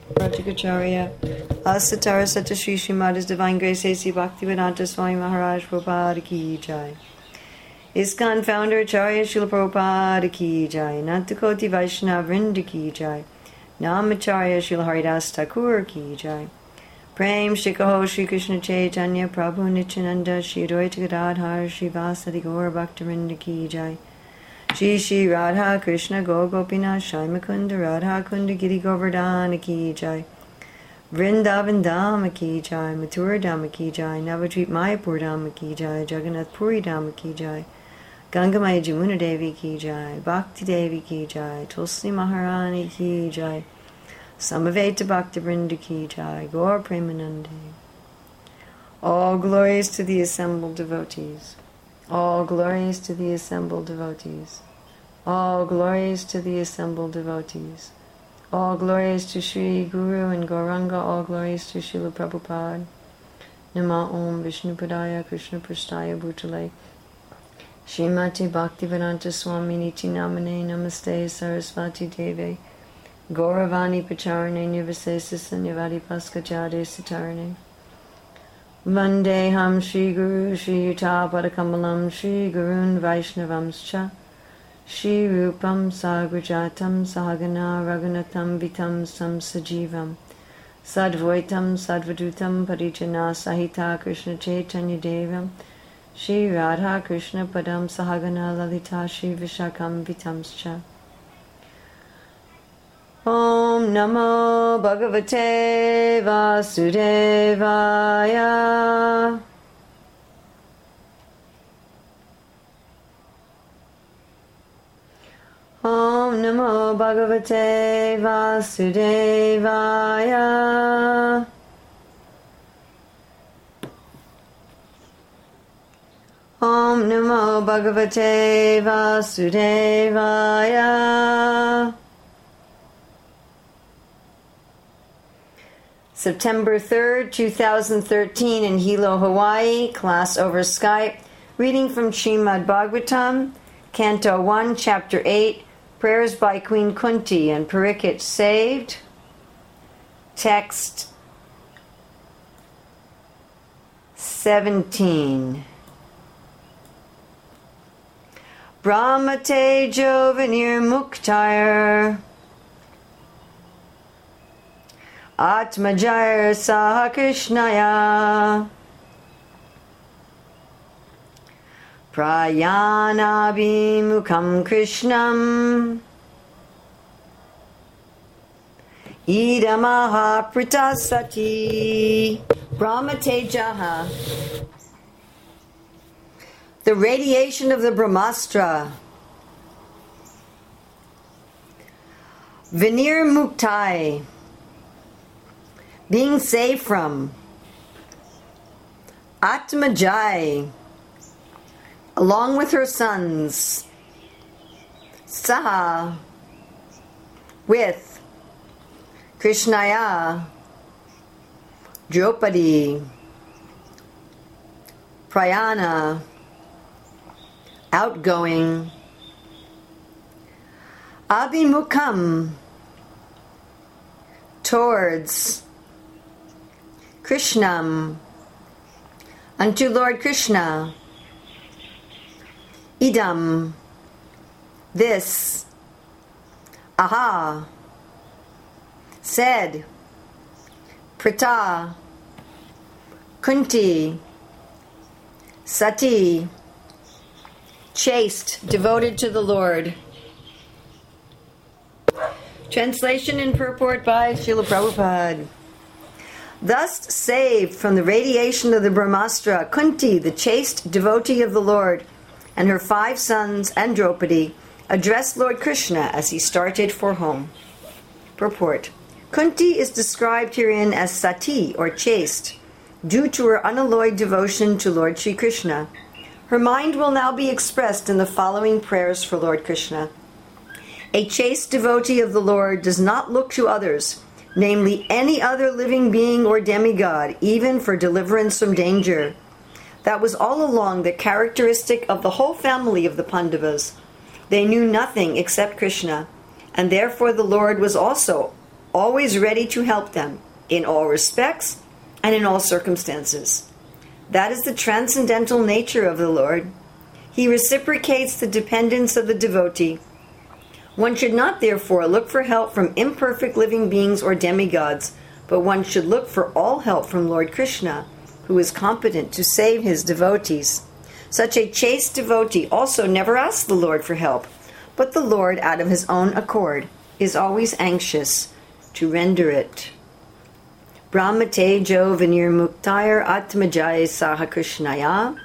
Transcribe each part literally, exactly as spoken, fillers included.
Rajagacharya, Asatara Satashri Srimad His Divine Grace A C Bhaktivedanta Swami Maharaj Prabhupada Ki Jai. ISKCON Founder Acharya Srila Prabhupada Ki Jai. Nantakoti Vaishnava Vrinda Ki Jai. Namacharya Srila Haridas Thakur Ki Jai. Prem Shikaho Shri Krishna Chaitanya Prabhu Nityananda Shri Advaita Gadadhar Shri Vasadi Gaur Bhaktivinoda Ki Jai. Shri Shri Radha Krishna Go Gopinath Shai Mukunda Radha Kunda Giri Govardhana Ki Jai. Vrindavan Dhama Ki Jai. Mathura Dhama Ki Jai. Navadvip Mayapur Dhama Ki Jai. Jagannath Puri Dhama Ki Jai. Gangamaya Jamuna Devi Ki Jai. Bhakti Devi Ki Jai. Tulsi Maharani Ki Jai. Samaveta Bhakti Vrinda Ki Jai. Gaur Premanande. All glories to the assembled devotees. All glories to the assembled devotees. All glories to the assembled devotees. All glories to Sri Guru and Gauranga. All glories to Srila Prabhupada. Nama Om Vishnupadaya Krishna Prasthaya Bhutale Srimati Bhaktivedanta Swami Niti Namane Namaste Sarasvati Deve Gauravani Pacharane Nivasesa Sanyavadi Paskachade Satarane Vandeham Shri Guru Shri Yuta Padakamalam Shri Gurun Vaishnavamscha Shri Rupam Sagrajatam Sahagana Raghunatham Vitam Samsajivam Sadvaitam Sadvadutam Parijana Sahita Krishna Chaitanya Devam Shri Radha Krishna Padam Sahagana Lalita Shri Vishakam Vitamscha. Om Namo Bhagavate Vasudevaya. Om Namo Bhagavate Vasudevaya. Om Namo Bhagavate Vasudevaya. September third, two thousand thirteen in Hilo, Hawaii, class over Skype, reading from Srimad Bhagavatam, Canto one, Chapter eight, Prayers by Queen Kunti and Parikit saved. Text seventeen. Brahmate Jovanir Muktair Atmajair Sahakrishnaya Prayanabhimukham Krishnam Idamaha Pratasati Brahmatejaha. The radiation of the Brahmastra. Vinir Muktai. Being saved from. Atmajai. Along with her sons. Saha. With. Krishnaya. Draupadi. Prayana. Outgoing. Abhimukham. Towards. Krishnam. Unto Lord Krishna. Idam. This. Aha. Said. Prita. Kunti. Sati. Chaste, devoted to the Lord. Translation and purport by Srila Prabhupada. Thus saved from the radiation of the Brahmastra, Kunti, the chaste devotee of the Lord, and her five sons and Draupadi, addressed Lord Krishna as he started for home. Purport. Kunti is described herein as sati, or chaste, due to her unalloyed devotion to Lord Sri Krishna. Her mind will now be expressed in the following prayers for Lord Krishna. A chaste devotee of the Lord does not look to others, namely any other living being or demigod, even for deliverance from danger. That was all along the characteristic of the whole family of the Pandavas. They knew nothing except Krishna, and therefore the Lord was also always ready to help them in all respects and in all circumstances. That is the transcendental nature of the Lord. He reciprocates the dependence of the devotee. One should not, therefore, look for help from imperfect living beings or demigods, but one should look for all help from Lord Krishna, who is competent to save his devotees. Such a chaste devotee also never asks the Lord for help, but the Lord, out of his own accord, is always anxious to render it. Brahmate jo vinir muktair atmajay saha krishnaya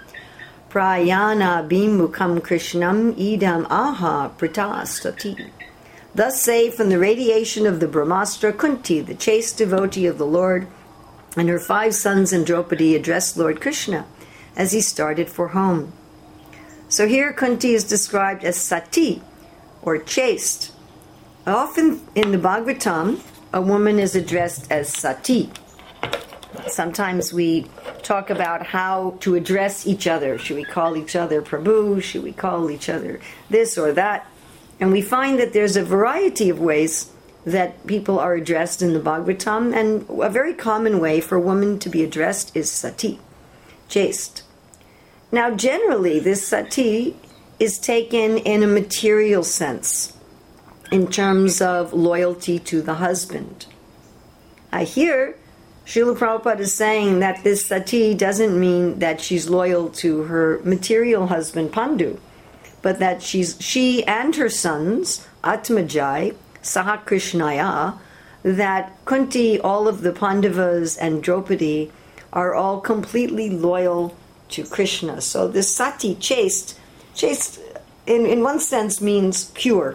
prayana bimukam krishnam idam aha pratastati. Thus say from the radiation of the Brahmastra, Kunti, the chaste devotee of the Lord, and her five sons and Draupadi addressed Lord Krishna as he started for home. So here Kunti is described as sati, or chaste. Often in the Bhagavatam, a woman is addressed as sati. Sometimes we talk about how to address each other. Should we call each other Prabhu? Should we call each other this or that? And we find that there's a variety of ways that people are addressed in the Bhagavatam, and a very common way for a woman to be addressed is sati, chaste. Now, generally, this sati is taken in a material sense, in terms of loyalty to the husband. I hear Srila Prabhupada is saying that this sati doesn't mean that she's loyal to her material husband, Pandu, but that she's she and her sons, Atmajai, Saha Krishnaya, that Kunti, all of the Pandavas and Draupadi are all completely loyal to Krishna. So this sati, chaste, chaste in, in one sense means pure.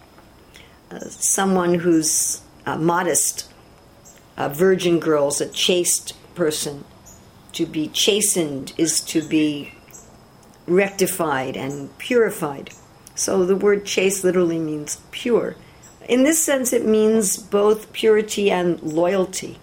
Uh, someone who's uh, modest, a virgin girl's a chaste person. To be chastened is to be rectified and purified. So the word chaste literally means pure. In this sense, it means both purity and loyalty.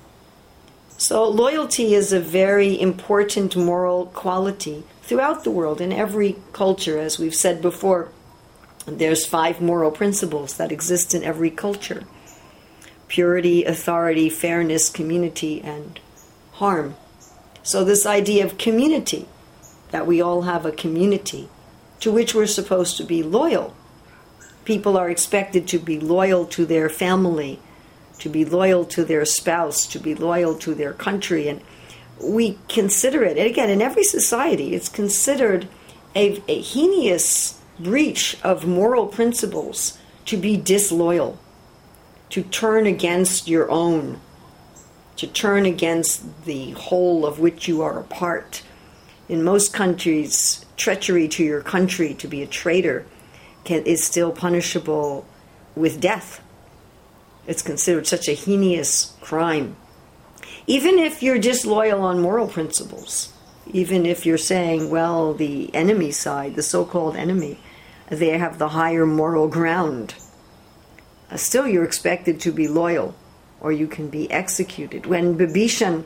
So loyalty is a very important moral quality throughout the world, in every culture. As we've said before, there's five moral principles that exist in every culture: purity, authority, fairness, community, and harm. So this idea of community, that we all have a community to which we're supposed to be loyal. People are expected to be loyal to their family, to be loyal to their spouse, to be loyal to their country. And we consider it, and again, in every society, it's considered a, a heinous breach of moral principles to be disloyal, to turn against your own, to turn against the whole of which you are a part. In most countries, treachery to your country, to be a traitor, can, is still punishable with death. It's considered such a heinous crime. Even if you're disloyal on moral principles, even if you're saying, well, the enemy side, the so-called enemy, they have the higher moral ground, uh, still you're expected to be loyal, or you can be executed. When Bibhishan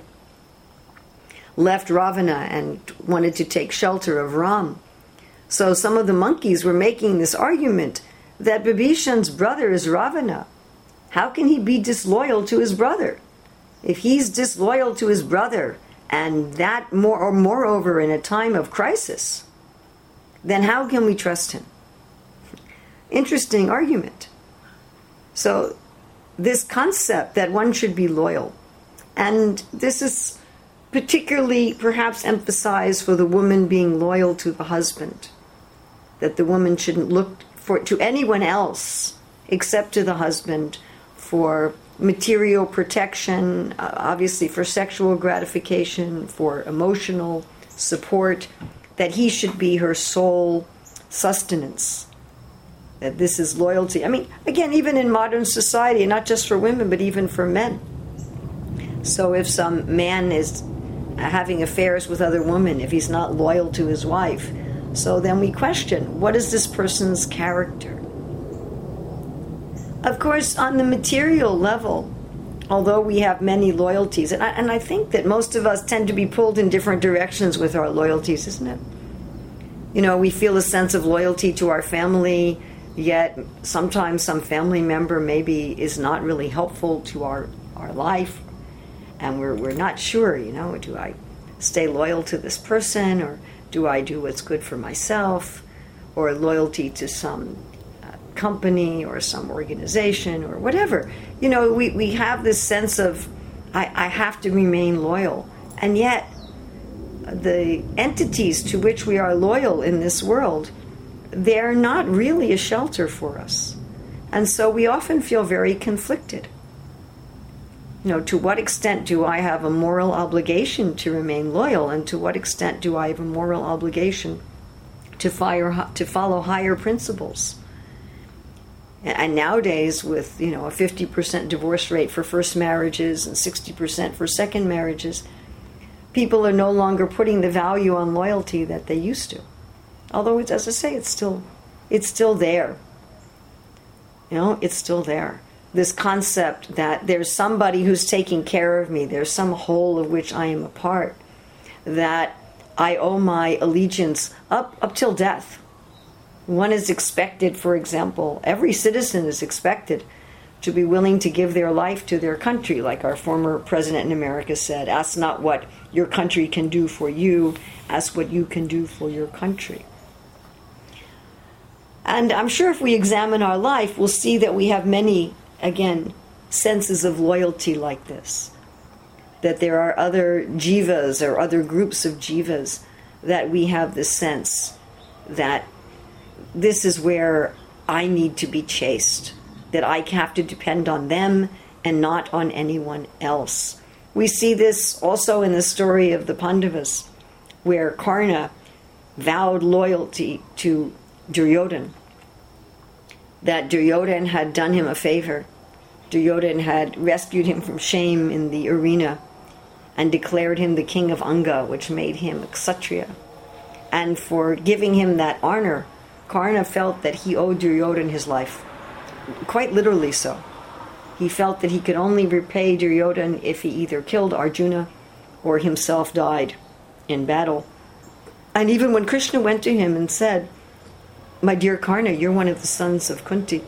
left Ravana and wanted to take shelter of Ram, so some of the monkeys were making this argument that Bibhishan's brother is Ravana. How can he be disloyal to his brother? If he's disloyal to his brother, and that more or moreover in a time of crisis, then how can we trust him? Interesting argument. So this concept that one should be loyal, and this is particularly perhaps emphasized for the woman being loyal to the husband, that the woman shouldn't look for to anyone else except to the husband for material protection, uh, obviously for sexual gratification, for emotional support, that he should be her sole sustenance, that this is loyalty. I mean, again, even in modern society, not just for women, but even for men. So if some man is having affairs with other women, if he's not loyal to his wife, so then we question, what is this person's character? Of course, on the material level, although we have many loyalties, and I, and I think that most of us tend to be pulled in different directions with our loyalties, isn't it? You know, we feel a sense of loyalty to our family. yet sometimes some family member maybe is not really helpful to our, our life, and we're, we're not sure, you know, do I stay loyal to this person, or do I do what's good for myself, or loyalty to some uh, company or some organization or whatever. You know, we, we have this sense of, I, I have to remain loyal. And yet, the entities to which we are loyal in this world, they're not really a shelter for us. And so we often feel very conflicted. You know, to what extent do I have a moral obligation to remain loyal, and to what extent do I have a moral obligation to, fire, to follow higher principles? And nowadays, with, you know, a fifty percent divorce rate for first marriages and sixty percent for second marriages, people are no longer putting the value on loyalty that they used to. Although, it's, as I say, it's still, it's still there. You know, it's still there. This concept that there's somebody who's taking care of me, there's some whole of which I am a part, that I owe my allegiance up, up till death. One is expected, for example, every citizen is expected to be willing to give their life to their country, like our former president in America said, ask not what your country can do for you, ask what you can do for your country. And I'm sure if we examine our life, we'll see that we have many, again, senses of loyalty like this. That there are other jivas or other groups of jivas that we have this sense that this is where I need to be chased, that I have to depend on them and not on anyone else. We see this also in the story of the Pandavas, where Karna vowed loyalty to Duryodhana, that Duryodhana had done him a favor. Duryodhana had rescued him from shame in the arena and declared him the king of Anga, which made him a Kshatriya. And for giving him that honor, Karna felt that he owed Duryodhana his life. Quite literally so. He felt that he could only repay Duryodhana if he either killed Arjuna or himself died in battle. And even when Krishna went to him and said, "My dear Karna, you're one of the sons of Kunti.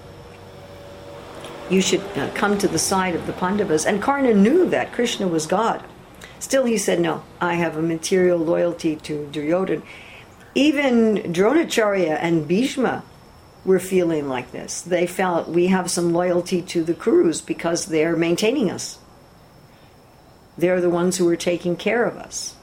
You should uh, come to the side of the Pandavas." And Karna knew that Krishna was God. Still he said, "No, I have a material loyalty to Duryodhana." Even Dronacharya and Bhishma were feeling like this. They felt we have some loyalty to the Kurus because they're maintaining us. They're the ones who are taking care of us.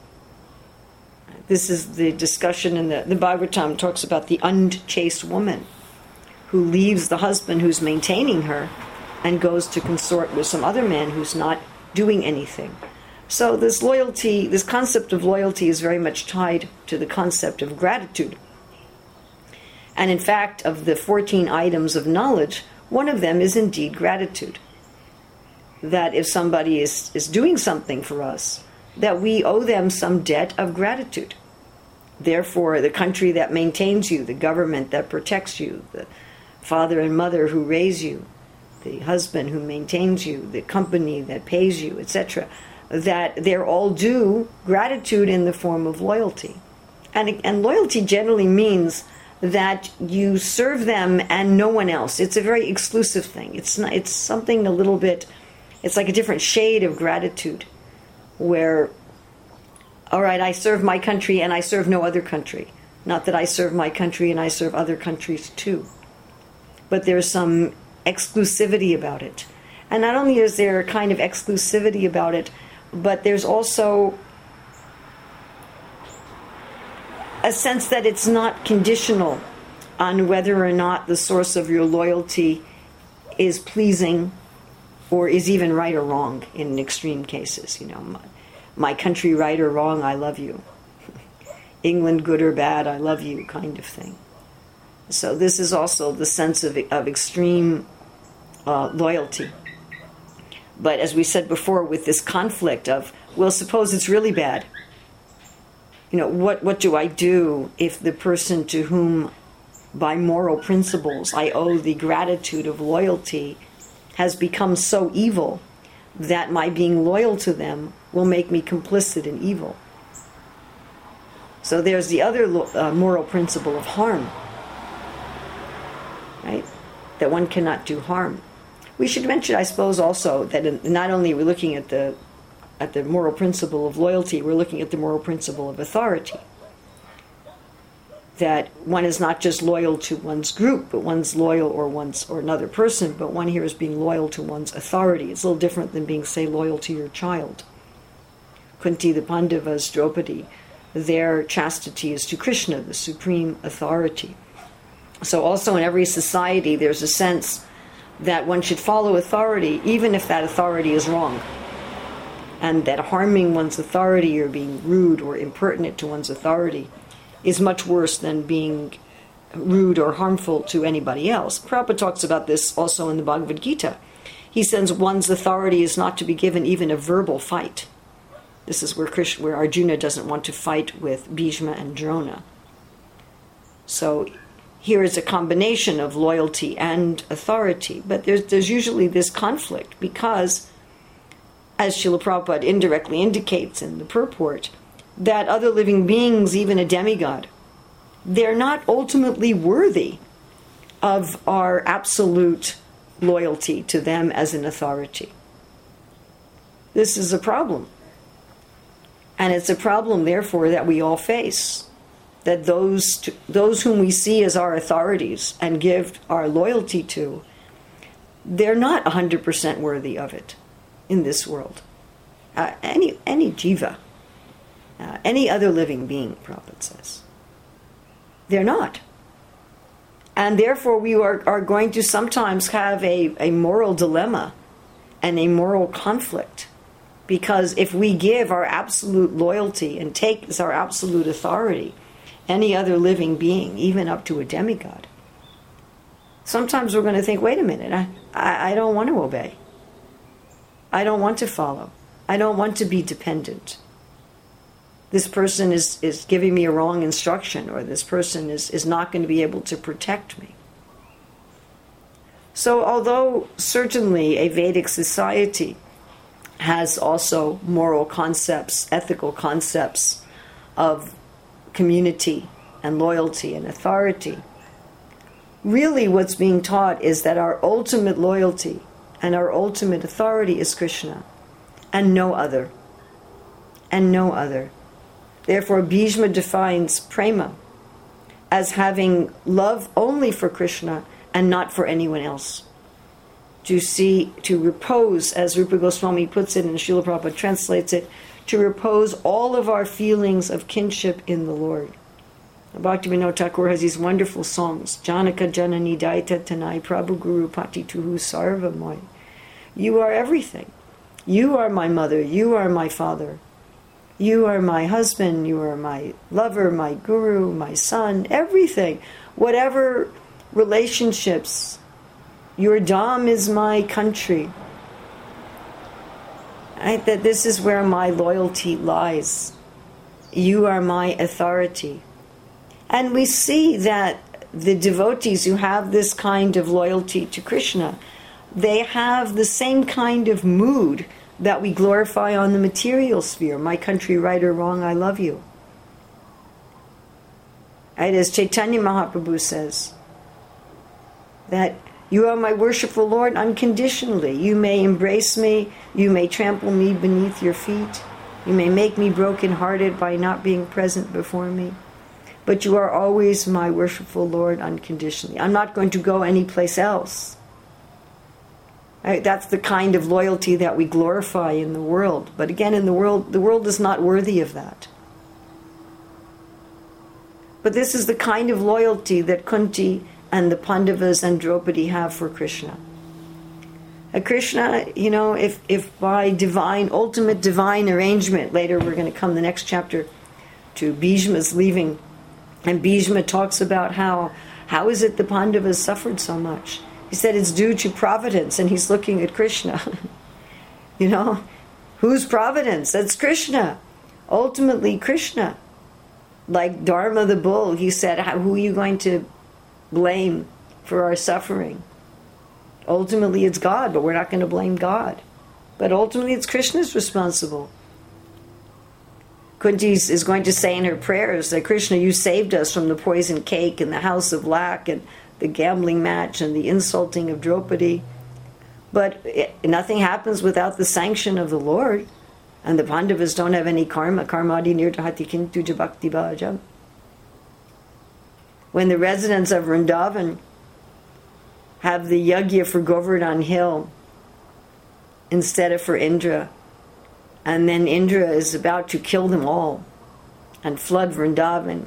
This is the discussion in the, the Bhagavatam talks about the unchaste woman who leaves the husband who's maintaining her and goes to consort with some other man who's not doing anything. So this loyalty, this concept of loyalty is very much tied to the concept of gratitude. And in fact, of the fourteen items of knowledge, one of them is indeed gratitude. That if somebody is, is doing something for us, that we owe them some debt of gratitude. Therefore, the country that maintains you, the government that protects you, the father and mother who raise you, the husband who maintains you, the company that pays you, et cetera, that they're all due gratitude in the form of loyalty. And, and loyalty generally means that you serve them and no one else. It's a very exclusive thing. It's not, it's something a little bit, it's like a different shade of gratitude, where, all right, I serve my country and I serve no other country. Not that I serve my country and I serve other countries too. But there's some exclusivity about it. And not only is there a kind of exclusivity about it, but there's also a sense that it's not conditional on whether or not the source of your loyalty is pleasing or is even right or wrong in extreme cases. You know, my, my country right or wrong, I love you. England good or bad, I love you, kind of thing. So this is also the sense of, of extreme uh, loyalty. But as we said before, with this conflict of, well, suppose it's really bad. You know, what, what do I do if the person to whom, by moral principles, I owe the gratitude of loyalty has become so evil that my being loyal to them will make me complicit in evil? So there's the other uh, moral principle of harm. right? That one cannot do harm. We should mention, I suppose, also that in, not only are we looking at the at the moral principle of loyalty, we're looking at the moral principle of authority. That one is not just loyal to one's group, but one's loyal or one's or another person, but one here is being loyal to one's authority. It's a little different than being, say, loyal to your child. Kunti, the Pandavas, Draupadi, their chastity is to Krishna, the supreme authority. So also in every society there's a sense that one should follow authority even if that authority is wrong. And that harming one's authority or being rude or impertinent to one's authority is much worse than being rude or harmful to anybody else. Prabhupada talks about this also in the Bhagavad Gita. He says one's authority is not to be given even a verbal fight. This is where Krishna, where Arjuna doesn't want to fight with Bhishma and Drona. So here is a combination of loyalty and authority, but there's, there's usually this conflict because, as Srila Prabhupada indirectly indicates in the purport, that other living beings, even a demigod, they're not ultimately worthy of our absolute loyalty to them as an authority. This is a problem. And it's a problem, therefore, that we all face. That those to, those whom we see as our authorities and give our loyalty to, they're not one hundred percent worthy of it in this world. Uh, any any jiva, uh, any other living being, Prabhupada says. They're not. And therefore we are, are going to sometimes have a, a moral dilemma and a moral conflict. Because if we give our absolute loyalty and take as our absolute authority any other living being, even up to a demigod, sometimes we're going to think, wait a minute, I, I, I don't want to obey. I don't want to follow. I don't want to be dependent. This person is, is giving me a wrong instruction, or this person is, is not going to be able to protect me. So although certainly a Vedic society has also moral concepts, ethical concepts of community and loyalty and authority, really what's being taught is that our ultimate loyalty and our ultimate authority is Krishna, and no other. And no other. Therefore, Bhishma defines prema as having love only for Krishna and not for anyone else. To see, to repose, as Rupa Goswami puts it and Srila Prabhupada translates it, to repose all of our feelings of kinship in the Lord. Bhaktivinoda Thakur has these wonderful songs. Janaka Janani Daita Tanai Prabhu Guru Pati Tuhu Sarva Moy. You are everything. You are my mother. You are my father. You are my husband. You are my lover, my guru, my son, everything. Whatever relationships. Your Dham is my country. Right? That this is where my loyalty lies. You are my authority. And we see that the devotees who have this kind of loyalty to Krishna, they have the same kind of mood that we glorify on the material sphere. My country, right or wrong, I love you. Right? As Chaitanya Mahaprabhu says, that you are my worshipful Lord unconditionally. You may embrace me. You may trample me beneath your feet. You may make me broken-hearted by not being present before me. But you are always my worshipful Lord unconditionally. I'm not going to go anyplace else. Right? That's the kind of loyalty that we glorify in the world. But again, in the world, the world is not worthy of that. But this is the kind of loyalty that Kunti and the Pandavas and Draupadi have for Krishna. Uh, Krishna, you know, if, if by divine, ultimate divine arrangement, later we're going to come the next chapter to Bhishma's leaving, and Bhishma talks about how, how is it the Pandavas suffered so much? He said it's due to providence, and he's looking at Krishna. You know, whose providence? That's Krishna. Ultimately Krishna. Like Dharma the bull, he said, who are you going to blame for our suffering? Ultimately it's God, but we're not going to blame God. But ultimately it's Krishna's responsible. Kunti is going to say in her prayers that Krishna, you saved us from the poison cake and the house of lack and the gambling match and the insulting of Draupadi. But it, nothing happens without the sanction of the Lord. And the Pandavas don't have any karma. Karmadi nirtahati kintu jabhakti bhajam. When the residents of Vrindavan have the yajna for Govardhan Hill instead of for Indra, and then Indra is about to kill them all and flood Vrindavan,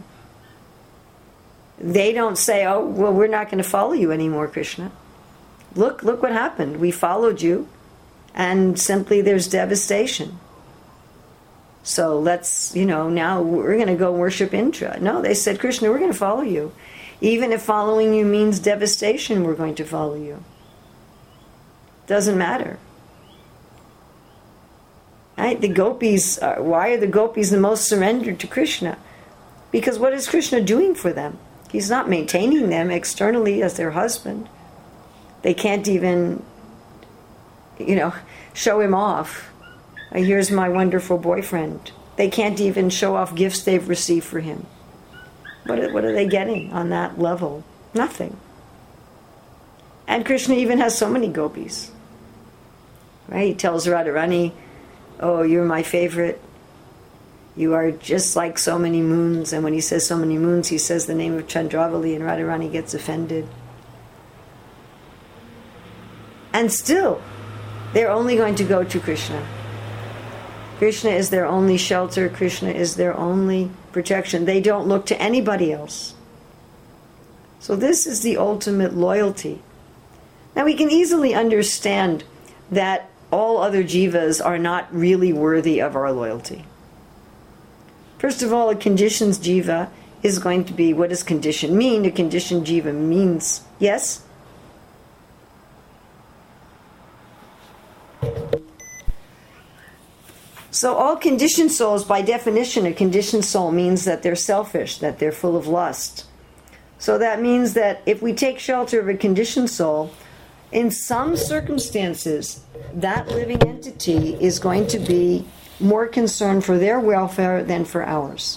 they don't say, oh, well, we're not going to follow you anymore, Krishna. Look, look what happened. We followed you, and simply there's devastation. So let's, you know, now we're going to go worship Indra. No, they said, Krishna, we're going to follow you. Even if following you means devastation, we're going to follow you. Doesn't matter. Right? The gopis, are, why are the gopis the most surrendered to Krishna? Because what is Krishna doing for them? He's not maintaining them externally as their husband. They can't even, you know, show him off. Here's my wonderful boyfriend. They can't even show off gifts they've received for him. What are, what are they getting on that level? Nothing. And Krishna even has so many gopis. Right? He tells Radharani, oh, you're my favorite. You are just like so many moons. And when he says so many moons, he says the name of Chandravali, and Radharani gets offended. And still, they're only going to go to Krishna. Krishna is their only shelter. Krishna is their only protection. They don't look to anybody else. So this is the ultimate loyalty. Now we can easily understand that all other jivas are not really worthy of our loyalty. First of all, a conditioned jiva is going to be, what does condition mean? A conditioned jiva means, yes? So all conditioned souls, by definition, a conditioned soul means that they're selfish, that they're full of lust. So that means that if we take shelter of a conditioned soul, in some circumstances, that living entity is going to be more concerned for their welfare than for ours.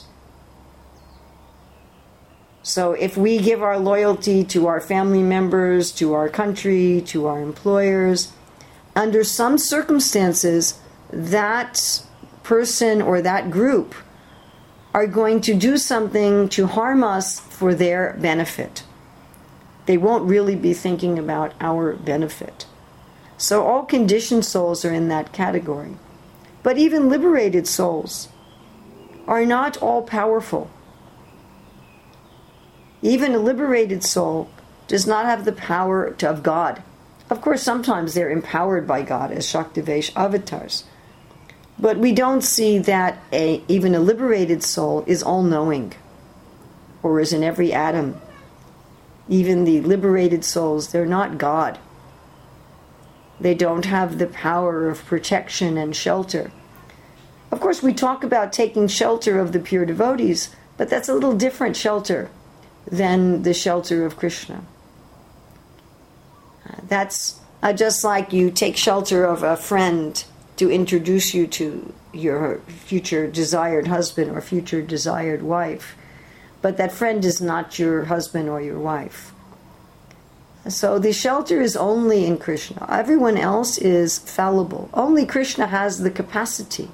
So if we give our loyalty to our family members, to our country, to our employers, under some circumstances, that person or that group are going to do something to harm us for their benefit. They won't really be thinking about our benefit. So all conditioned souls are in that category. But even liberated souls are not all powerful. Even a liberated soul does not have the power to, of God. Of course, sometimes they're empowered by God as Shaktivesh avatars. But we don't see that a, even a liberated soul is all-knowing, or is in every atom. Even the liberated souls, they're not God. They don't have the power of protection and shelter. Of course, we talk about taking shelter of the pure devotees, but that's a little different shelter than the shelter of Krishna. That's uh, just like you take shelter of a friend to introduce you to your future desired husband or future desired wife. But that friend is not your husband or your wife. So the shelter is only in Krishna. Everyone else is fallible. Only Krishna has the capacity.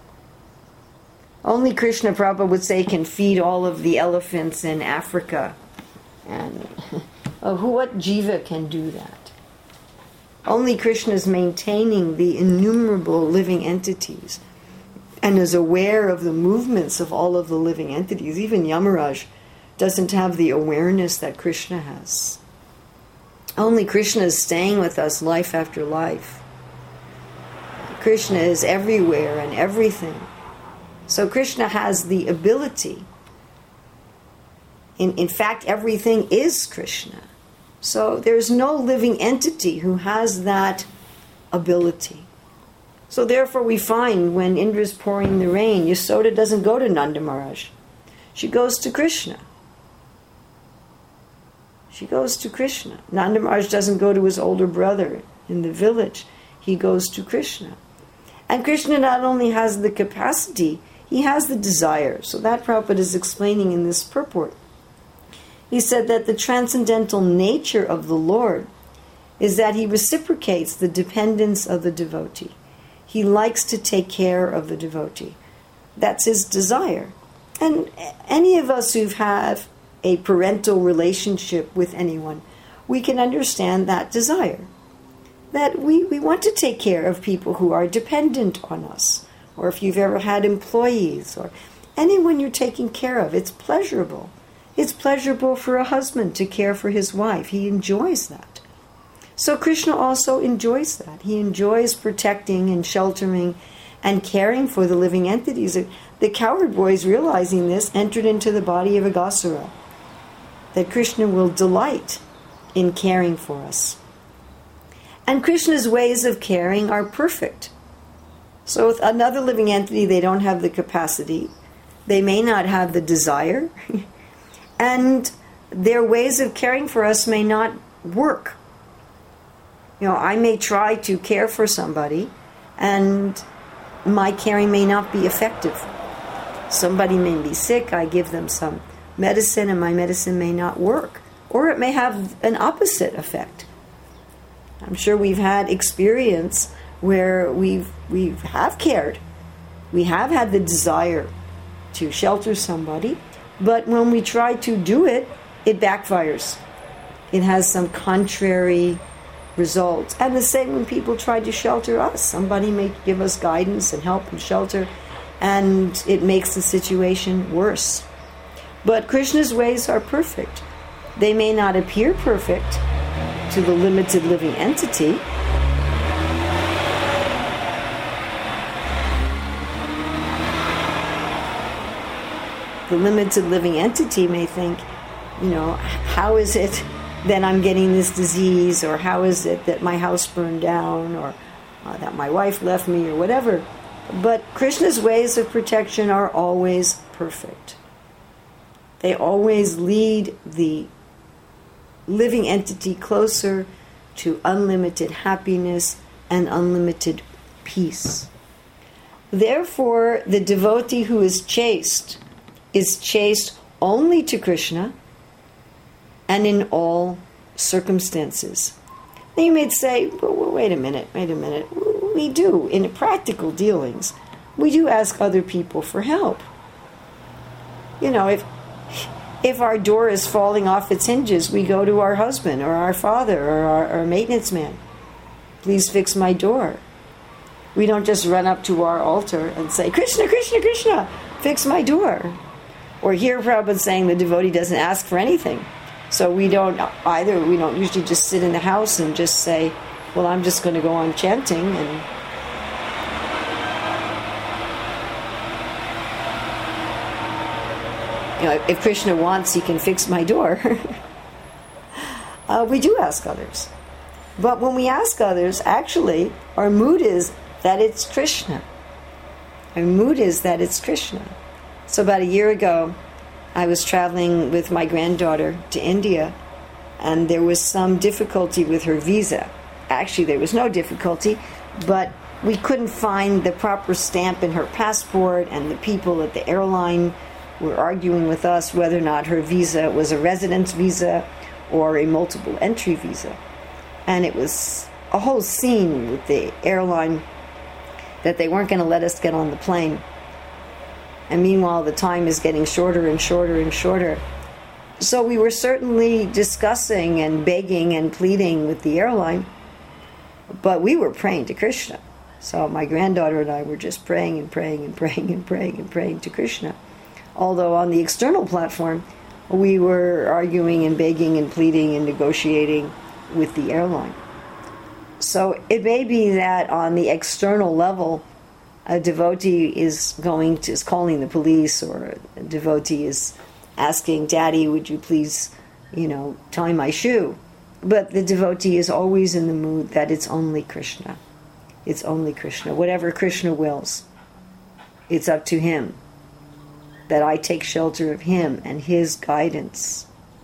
Only Krishna, Prabhupada would say, can feed all of the elephants in Africa. And oh, who, what jiva can do that? Only Krishna is maintaining the innumerable living entities and is aware of the movements of all of the living entities. Even Yamaraj doesn't have the awareness that Krishna has. Only Krishna is staying with us life after life. Krishna is everywhere and everything. So Krishna has the ability. In, in fact, everything is Krishna. So there's no living entity who has that ability. So therefore we find when Indra's pouring the rain, Yasoda doesn't go to Nanda Maharaj. She goes to Krishna. She goes to Krishna. Nanda Maharaj doesn't go to his older brother in the village. He goes to Krishna. And Krishna not only has the capacity, he has the desire. So that Prabhupada is explaining in this purport. He said that the transcendental nature of the Lord is that he reciprocates the dependence of the devotee. He likes to take care of the devotee. That's his desire. And any of us who have a parental relationship with anyone, we can understand that desire. That we, we want to take care of people who are dependent on us. Or if you've ever had employees or anyone you're taking care of, it's pleasurable. It's pleasurable for a husband to care for his wife. He enjoys that. So Krishna also enjoys that. He enjoys protecting and sheltering and caring for the living entities. The cowherd boys, realizing this, entered into the body of Aghasura. That Krishna will delight in caring for us. And Krishna's ways of caring are perfect. So with another living entity, they don't have the capacity. They may not have the desire. And their ways of caring for us may not work. You know, I may try to care for somebody, and my caring may not be effective. Somebody may be sick, I give them some medicine, and my medicine may not work. Or it may have an opposite effect. I'm sure we've had experience where we've we have cared. We have had the desire to shelter somebody, but when we try to do it, it backfires. It has some contrary results. And the same when people try to shelter us. Somebody may give us guidance and help and shelter, and it makes the situation worse. But Krishna's ways are perfect. They may not appear perfect to the limited living entity. The limited living entity may think, you know, how is it that I'm getting this disease, or how is it that my house burned down, or uh, that my wife left me, or whatever. But Krishna's ways of protection are always perfect. They always lead the living entity closer to unlimited happiness and unlimited peace. Therefore, the devotee who is chaste is chaste only to Krishna and in all circumstances. Now you may say, well, wait a minute, wait a minute. We do, in practical dealings, we do ask other people for help. You know, if if our door is falling off its hinges, we go to our husband or our father or our, our maintenance man. Please fix my door. We don't just run up to our altar and say, Krishna, Krishna, Krishna, fix my door. Or here Prabhupada saying the devotee doesn't ask for anything. So we don't either, we don't usually just sit in the house and just say, well, I'm just going to go on chanting and you know, if Krishna wants, he can fix my door. uh, we do ask others. But when we ask others, actually, our mood is that it's Krishna. Our mood is that it's Krishna. So about a year ago, I was traveling with my granddaughter to India, and there was some difficulty with her visa. Actually, there was no difficulty, but we couldn't find the proper stamp in her passport, and the people at the airline were arguing with us whether or not her visa was a residence visa or a multiple entry visa. And it was a whole scene with the airline that they weren't going to let us get on the plane. And meanwhile, the time is getting shorter and shorter and shorter. So we were certainly discussing and begging and pleading with the airline, but we were praying to Krishna. So my granddaughter and I were just praying and praying and praying and praying and praying to Krishna. Although on the external platform, we were arguing and begging and pleading and negotiating with the airline. So it may be that on the external level, a devotee is going to, is calling the police, or a devotee is asking, Daddy, would you please, you know, tie my shoe? But the devotee is always in the mood that it's only Krishna. It's only Krishna. Whatever Krishna wills, it's up to him. That I take shelter of him and his guidance.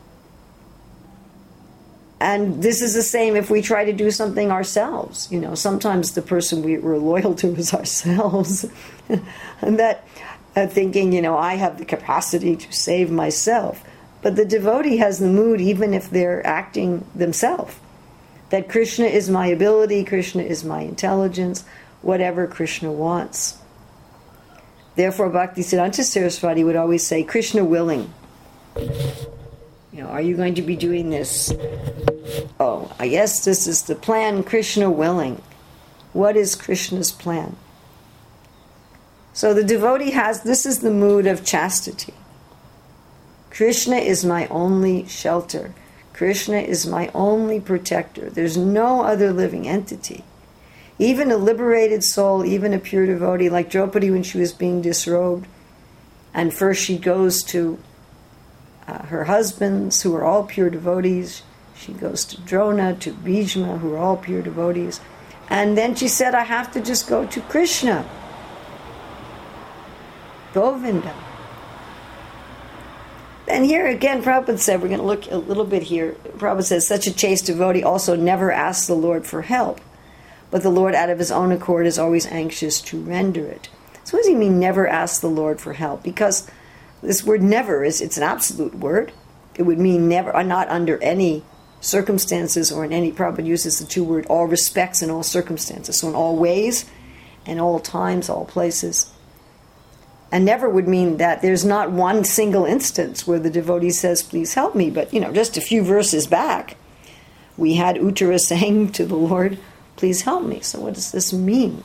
And this is the same if we try to do something ourselves. You know, sometimes the person we, we're loyal to is ourselves. And that uh, thinking, you know, I have the capacity to save myself. But the devotee has the mood, even if they're acting themselves, that Krishna is my ability, Krishna is my intelligence, whatever Krishna wants. Therefore, Bhaktisiddhanta Saraswati would always say, Krishna willing. You know, are you going to be doing this? Oh, I guess this is the plan, Krishna willing. What is Krishna's plan? So the devotee has, this is the mood of chastity. Krishna is my only shelter. Krishna is my only protector. There's no other living entity. Even a liberated soul, even a pure devotee, like Draupadi when she was being disrobed, and first she goes to uh, her husbands, who are all pure devotees. She goes to Drona, to Bhishma, who are all pure devotees. And then she said, I have to just go to Krishna. Govinda. And here again, Prabhupada said, we're going to look a little bit here. Prabhupada says, such a chaste devotee also never asks the Lord for help, but the Lord out of his own accord is always anxious to render it. So what does he mean, never ask the Lord for help? Because this word never is, it's an absolute word. It would mean never, not under any circumstances, or in any, Prabhupada uses the two word, all respects and all circumstances. So in all ways, and all times, all places. And never would mean that there's not one single instance where the devotee says, please help me. But, you know, just a few verses back, we had Uttara saying to the Lord, please help me. So what does this mean?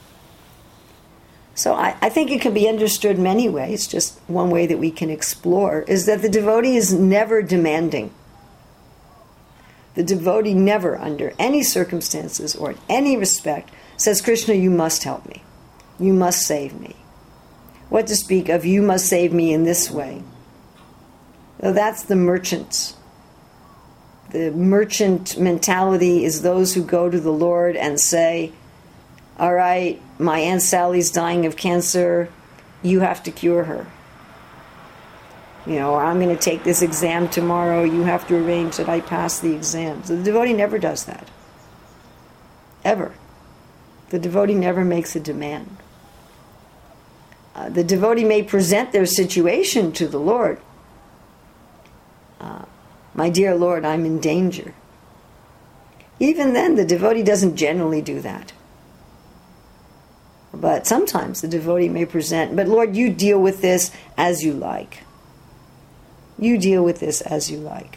So I, I think it can be understood many ways. Just one way that we can explore is that the devotee is never demanding. The devotee never, under any circumstances or in any respect, says, Krishna, you must help me. You must save me. What to speak of, you must save me in this way. So that's the merchants. The merchant mentality is those who go to the Lord and say, all right, my Aunt Sally's dying of cancer, you have to cure her. You know, or I'm going to take this exam tomorrow, you have to arrange that I pass the exam. So the devotee never does that. Ever. The devotee never makes a demand. Uh, the devotee may present their situation to the Lord. Uh, my dear Lord, I'm in danger. Even then, the devotee doesn't generally do that. But sometimes the devotee may present, but Lord, you deal with this as you like. You deal with this as you like.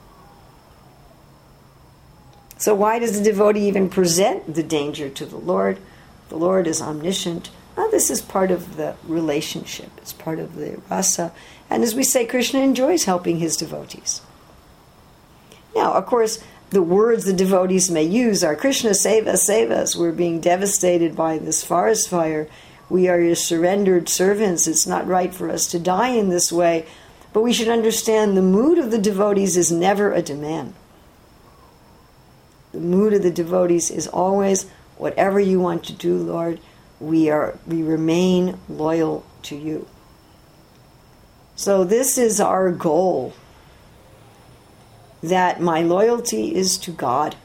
So why does the devotee even present the danger to the Lord? The Lord is omniscient. Now, this is part of the relationship. It's part of the rasa. And as we say, Krishna enjoys helping his devotees. Now, of course, the words the devotees may use are, Krishna, save us, save us. We're being devastated by this forest fire. We are your surrendered servants. It's not right for us to die in this way. But we should understand the mood of the devotees is never a demand. The mood of the devotees is always, whatever you want to do, Lord, we are we remain loyal to you. So this is our goal, that my loyalty is to God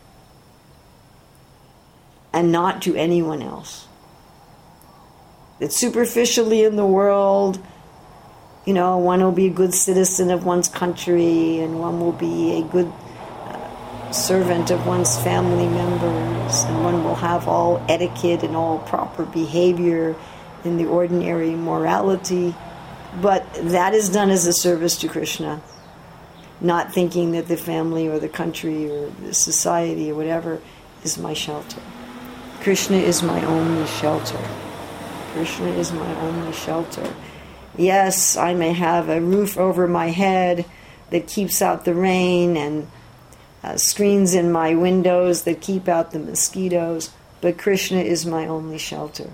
and not to anyone else. That superficially in the world, you know, one will be a good citizen of one's country and one will be a good servant of one's family members, and one will have all etiquette and all proper behavior in the ordinary morality, but that is done as a service to Krishna, not thinking that the family or the country or the society or whatever is my shelter. Krishna is my only shelter. Krishna is my only shelter. Yes, I may have a roof over my head that keeps out the rain and Uh, screens in my windows that keep out the mosquitoes, but Krishna is my only shelter.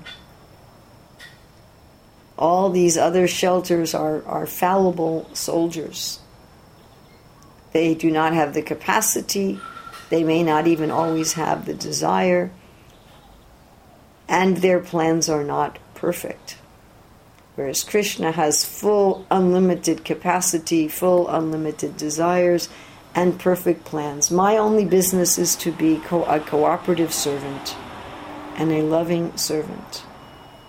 All these other shelters are, are fallible soldiers. They do not have the capacity, they may not even always have the desire, and their plans are not perfect. Whereas Krishna has full unlimited capacity, full unlimited desires, and perfect plans. My only business is to be co- a cooperative servant and a loving servant,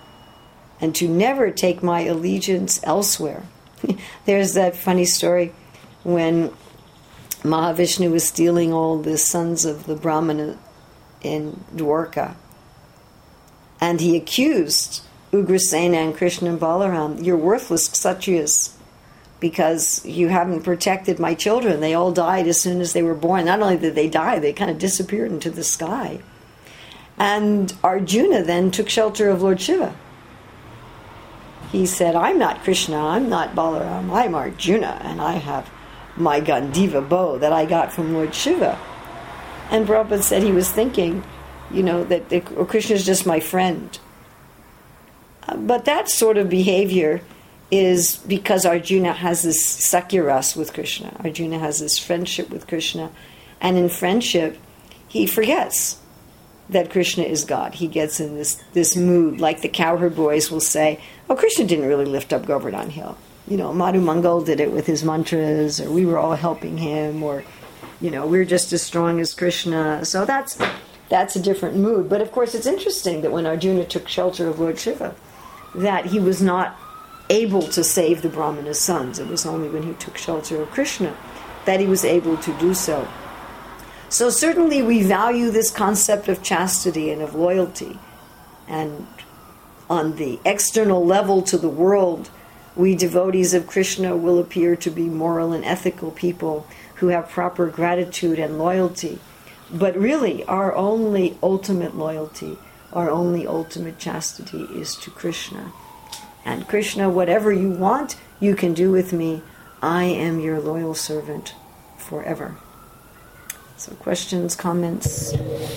and to never take my allegiance elsewhere. There's that funny story. when Mahavishnu was stealing all the sons of the Brahmana in Dwarka. And he accused Ugrasena and Krishna and Balaram, you're worthless Kshatriyas, because you haven't protected my children. They all died as soon as they were born. Not only did they die, they kind of disappeared into the sky. And Arjuna then took shelter of Lord Shiva. He said, I'm not Krishna, I'm not Balaram, I'm Arjuna, and I have my Gandiva bow that I got from Lord Shiva. And Prabhupada said he was thinking, you know, that, that Krishna is just my friend. Uh, but that sort of behavior is because Arjuna has this sakyaras with Krishna. Arjuna has this friendship with Krishna. And in friendship, he forgets that Krishna is God. He gets in this, this mood, like the cowherd boys will say, oh, Krishna didn't really lift up Govardhan Hill. You know, Madhu Mangal did it with his mantras, or we were all helping him, or, you know, we're just as strong as Krishna. So that's that's a different mood. But of course, it's interesting that when Arjuna took shelter of Lord Shiva, that he was not able to save the Brahmana's sons. It was only when he took shelter of Krishna that he was able to do so. So certainly we value this concept of chastity and of loyalty. And on the external level to the world, we devotees of Krishna will appear to be moral and ethical people who have proper gratitude and loyalty. But really, our only ultimate loyalty, our only ultimate chastity is to Krishna. And Krishna, whatever you want, you can do with me. I am your loyal servant forever. So questions, comments?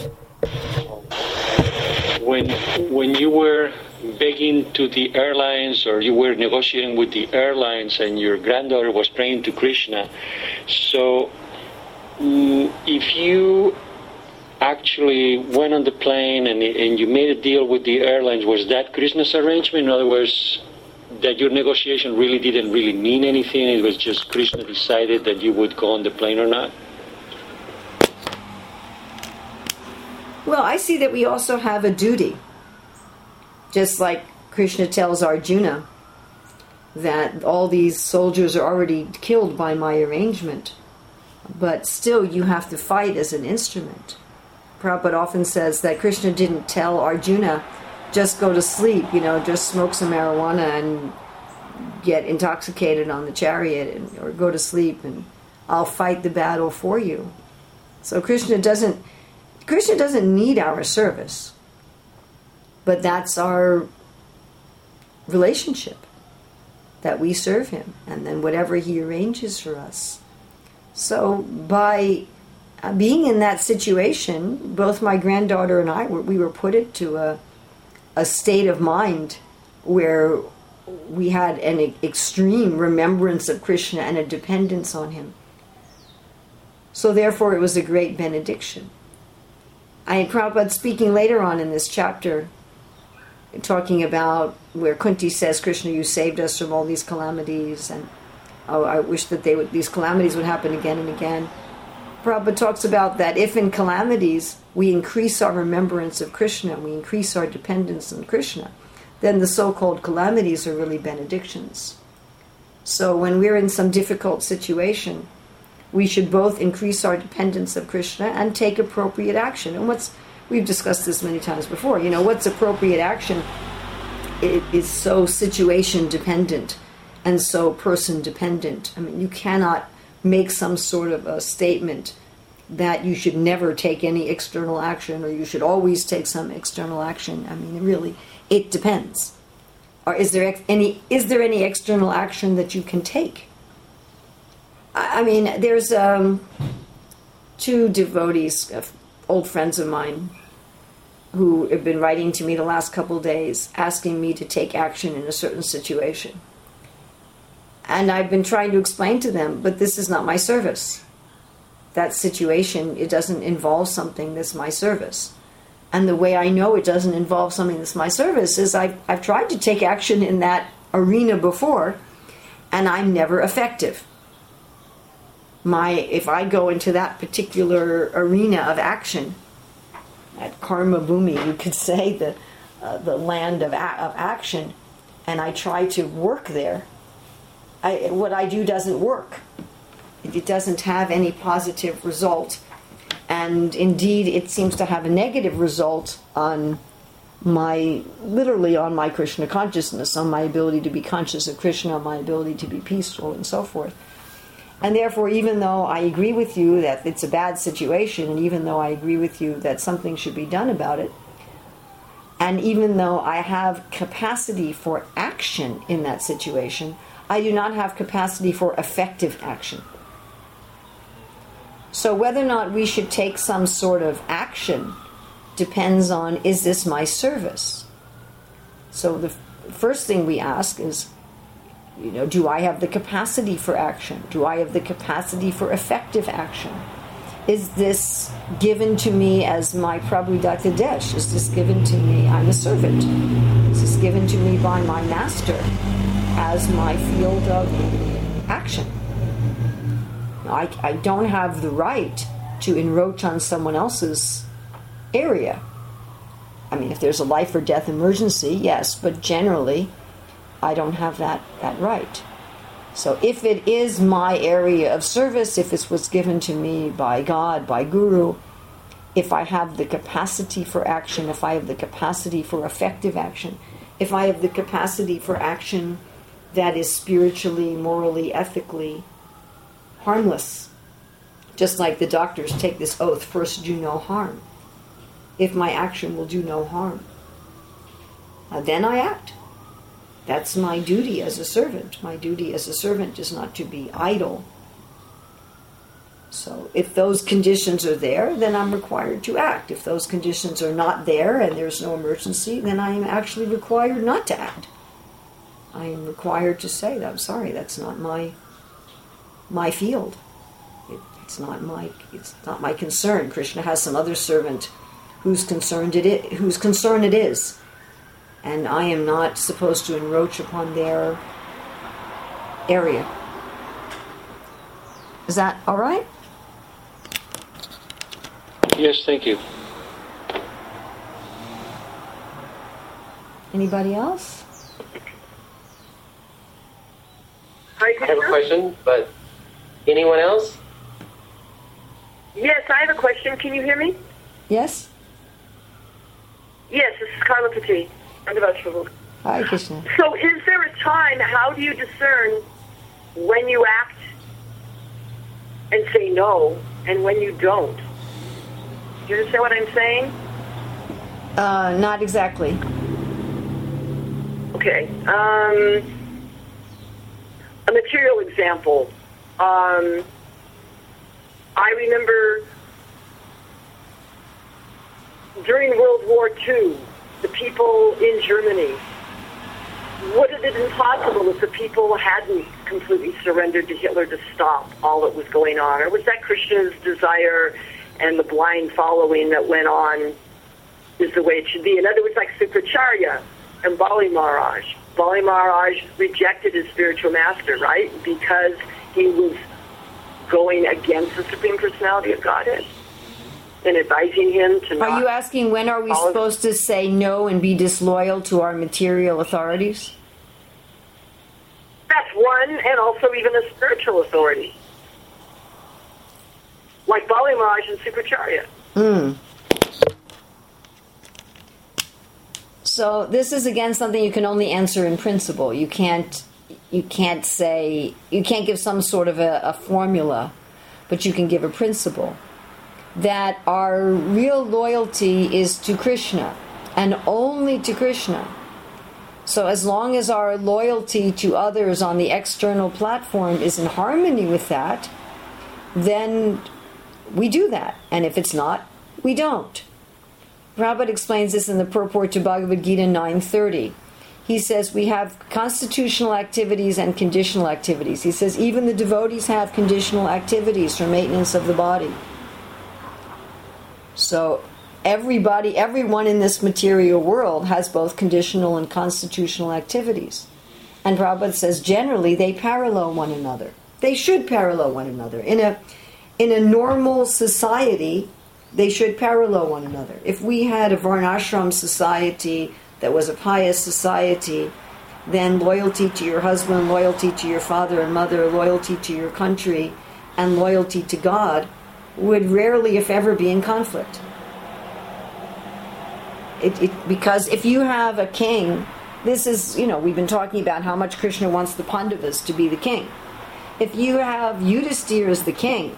When when you were begging to the airlines, or you were negotiating with the airlines, and your granddaughter was praying to Krishna, so mm, if you actually went on the plane and, and you made a deal with the airlines, was that Krishna's arrangement? In other words, that your negotiation really didn't really mean anything, it was just Krishna decided that you would go on the plane or not? Well, I see that we also have a duty. Just like Krishna tells Arjuna that all these soldiers are already killed by my arrangement, but still you have to fight as an instrument. Prabhupada often says that Krishna didn't tell Arjuna, just go to sleep, you know, just smoke some marijuana and get intoxicated on the chariot, and, or go to sleep and I'll fight the battle for you. So Krishna doesn't Krishna doesn't need our service, but that's our relationship, that we serve him, and then whatever he arranges for us. So by being in that situation, both my granddaughter and I, we were put into a, a state of mind where we had an extreme remembrance of Krishna and a dependence on him. So therefore it was a great benediction. I Prabhupada speaking later on in this chapter, talking about where Kunti says, Krishna, you saved us from all these calamities, and oh, I wish that they would, these calamities would happen again and again. Prabhupada talks about that if in calamities we increase our remembrance of Krishna, we increase our dependence on Krishna, then the so-called calamities are really benedictions. So when we're in some difficult situation, we should both increase our dependence of Krishna and take appropriate action. And what's, we've discussed this many times before, you know, what's appropriate action? It is so situation dependent and so person dependent. I mean, you cannot make some sort of a statement that you should never take any external action, or you should always take some external action. I mean, really, it depends. Or is there any is there any external action that you can take? I mean, there's um, two devotees, uh, old friends of mine, who have been writing to me the last couple of days, asking me to take action in a certain situation. And I've been trying to explain to them, but this is not my service. That situation, it doesn't involve something that's my service. And the way I know it doesn't involve something that's my service is I've, I've tried to take action in that arena before, and I'm never effective. My, if I go into that particular arena of action, at Karma Bhumi, you could say, the uh, the land of, a- of action, and I try to work there, I, what I do doesn't work. It doesn't have any positive result. And indeed, it seems to have a negative result on my, literally on my Krishna consciousness, on my ability to be conscious of Krishna, on my ability to be peaceful, and so forth. And therefore, even though I agree with you that it's a bad situation, and even though I agree with you that something should be done about it, and even though I have capacity for action in that situation, I do not have capacity for effective action. So whether or not we should take some sort of action depends on, is this my service? So the f- first thing we ask is, you know, do I have the capacity for action? Do I have the capacity for effective action? Is this given to me as my Prabhu Dakta Desh? Is this given to me? I'm a servant. Is this given to me by my master as my field of action? I, I don't have the right to encroach on someone else's area. I mean, if there's a life or death emergency, yes, but generally, I don't have that, that right. So if it is my area of service, if it was given to me by God, by Guru, if I have the capacity for action, if I have the capacity for effective action, if I have the capacity for action that is spiritually, morally, ethically harmless, just like the doctors take this oath, first do no harm. If my action will do no harm, uh, then I act. That's my duty as a servant. My duty as a servant is not to be idle. So if those conditions are there, then I'm required to act. If those conditions are not there and there's no emergency, then I am actually required not to act. I am required to say that, I'm sorry, that's not my my field. It, it's not my it's not my concern. Krishna has some other servant whose concerned it is, whose concern it is, and I am not supposed to encroach upon their area. Is that all right? Yes, thank you. Anybody else? I have a question, but anyone else? Yes, I have a question. Can you hear me? Yes? Yes, this is Carla Petit. I'm about to. Hi, Krishna. So is there a time, how do you discern when you act and say no and when you don't? Do you understand what I'm saying? Uh, not exactly. Okay. Um, a material example. Um, I remember during World War Two, the people in Germany, would it have been possible if the people hadn't completely surrendered to Hitler to stop all that was going on? Or was that Krishna's desire and the blind following that went on is the way it should be? In other words, like Sukracharya and Bali Maharaj. Bali Maharaj rejected his spiritual master, right? Because he was going against the Supreme Personality of Godhead and advising him to not... Are you asking when are we follow- supposed to say no and be disloyal to our material authorities? That's one, and also even a spiritual authority. Like Bali Maharaj and Sukracharya. Hmm. So this is again something you can only answer in principle. You can't you can't say you can't give some sort of a, a formula, but you can give a principle that our real loyalty is to Krishna and only to Krishna. So as long as our loyalty to others on the external platform is in harmony with that, then we do that. And if it's not, we don't. Prabhupada explains this in the purport to Bhagavad Gita nine thirty. He says we have constitutional activities and conditional activities. He says even the devotees have conditional activities for maintenance of the body. So everybody, everyone in this material world has both conditional and constitutional activities. And Prabhupada says generally they parallel one another. They should parallel one another. In a in a normal society, they should parallel one another. If we had a varnashram society that was a pious society, then loyalty to your husband, loyalty to your father and mother, loyalty to your country, and loyalty to God would rarely, if ever, be in conflict. It, it, because if you have a king, this is, you know, we've been talking about how much Krishna wants the Pandavas to be the king. If you have Yudhisthira as the king,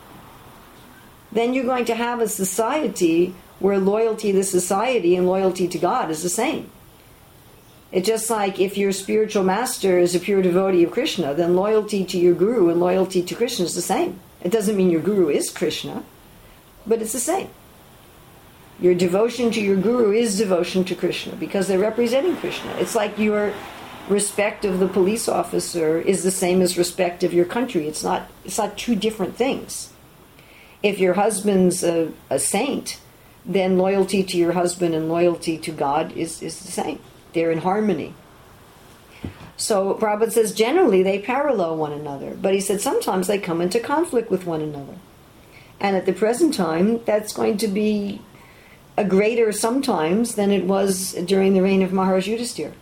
then you're going to have a society where loyalty to society and loyalty to God is the same. It's just like if your spiritual master is a pure devotee of Krishna, then loyalty to your guru and loyalty to Krishna is the same. It doesn't mean your guru is Krishna, but it's the same. Your devotion to your guru is devotion to Krishna because they're representing Krishna. It's like your respect of the police officer is the same as respect of your country. It's not, it's not two different things. If your husband's a, a saint, then loyalty to your husband and loyalty to God is, is the same. They're in harmony. So Prabhupada says generally they parallel one another, but he said sometimes they come into conflict with one another. And at the present time, that's going to be a greater sometimes than it was during the reign of Maharaj Yudhisthira.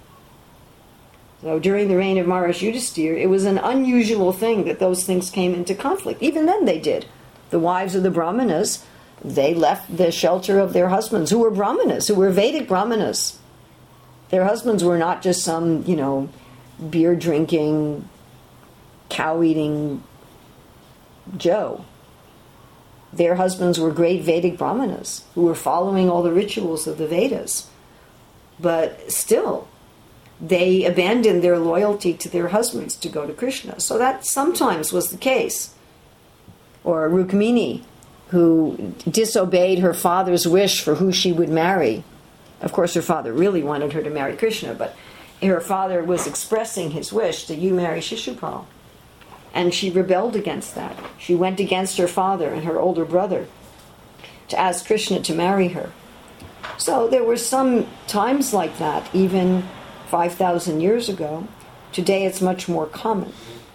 So during the reign of Maharaj Yudhisthira, it was an unusual thing that those things came into conflict. Even then they did. The wives of the Brahmanas, they left the shelter of their husbands, who were Brahmanas, who were Vedic Brahmanas. Their husbands were not just some, you know, beer-drinking, cow-eating Joe. Their husbands were great Vedic Brahmanas who were following all the rituals of the Vedas. But still, they abandoned their loyalty to their husbands to go to Krishna. So that sometimes was the case. Or Rukmini, who disobeyed her father's wish for who she would marry. Of course, her father really wanted her to marry Krishna, but her father was expressing his wish that you marry Shishupal. And she rebelled against that. She went against her father and her older brother to ask Krishna to marry her. So there were some times like that, even five thousand years ago. Today it's much more common.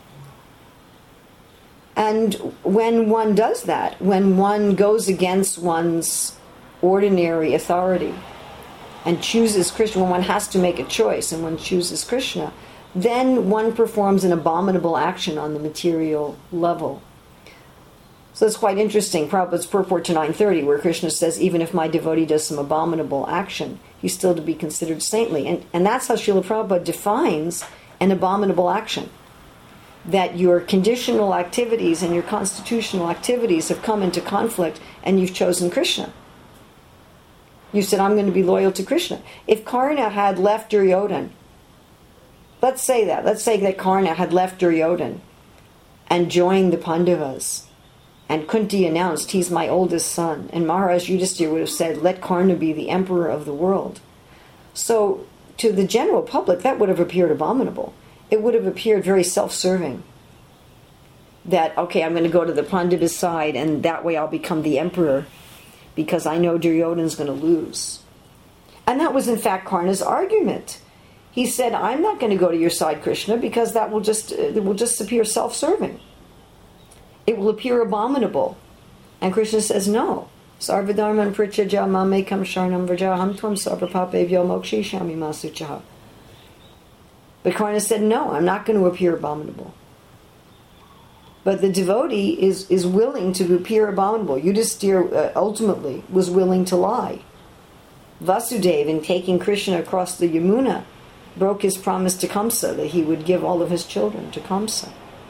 And when one does that, when one goes against one's ordinary authority and chooses Krishna, when one has to make a choice and one chooses Krishna, then one performs an abominable action on the material level. So it's quite interesting. Prabhupada's purport to nine thirty, where Krishna says, even if my devotee does some abominable action, he's still to be considered saintly. And, and that's how Srila Prabhupada defines an abominable action. That your conditional activities and your constitutional activities have come into conflict and you've chosen Krishna. You said, I'm going to be loyal to Krishna. If Karna had left Duryodhana, let's say that. Let's say that Karna had left Duryodhana and joined the Pandavas. And Kunti announced, he's my oldest son. And Maharaj Yudhisthira would have said, let Karna be the emperor of the world. So, to the general public, that would have appeared abominable. It would have appeared very self-serving. That, okay, I'm going to go to the Pandava's side, and that way I'll become the emperor, because I know Duryodhana's going to lose. And that was, in fact, Karna's argument. He said, I'm not going to go to your side, Krishna, because that will just it will just appear self-serving. It will appear abominable. And Krishna says, no. Sarvadharman prityaja mamekam sharnam vrajaham tvam sarvapapevyo mokshishami masuchaha. But Karna said, no, I'm not going to appear abominable. But the devotee is, is willing to appear abominable. Yudhisthira uh, ultimately was willing to lie. Vasudeva, in taking Krishna across the Yamuna, broke his promise to Kamsa that he would give all of his children to Kamsa.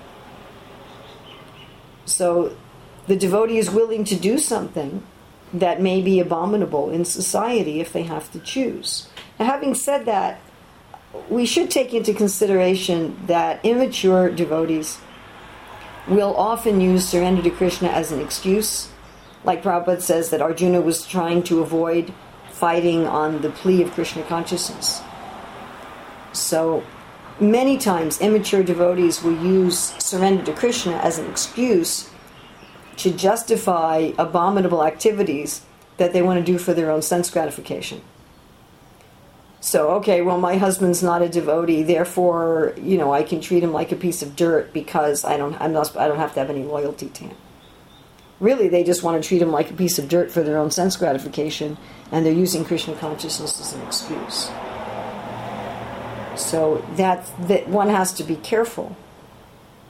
So the devotee is willing to do something that may be abominable in society if they have to choose. Now, having said that, we should take into consideration that immature devotees will often use surrender to Krishna as an excuse. Like Prabhupada says that Arjuna was trying to avoid fighting on the plea of Krishna consciousness. So many times immature devotees will use surrender to Krishna as an excuse to justify abominable activities that they want to do for their own sense gratification. So, okay, well, my husband's not a devotee, therefore, you know, I can treat him like a piece of dirt because I don't, I'm not, I don't have to have any loyalty to him. Really, they just want to treat him like a piece of dirt for their own sense gratification, and they're using Krishna consciousness as an excuse. So that that one has to be careful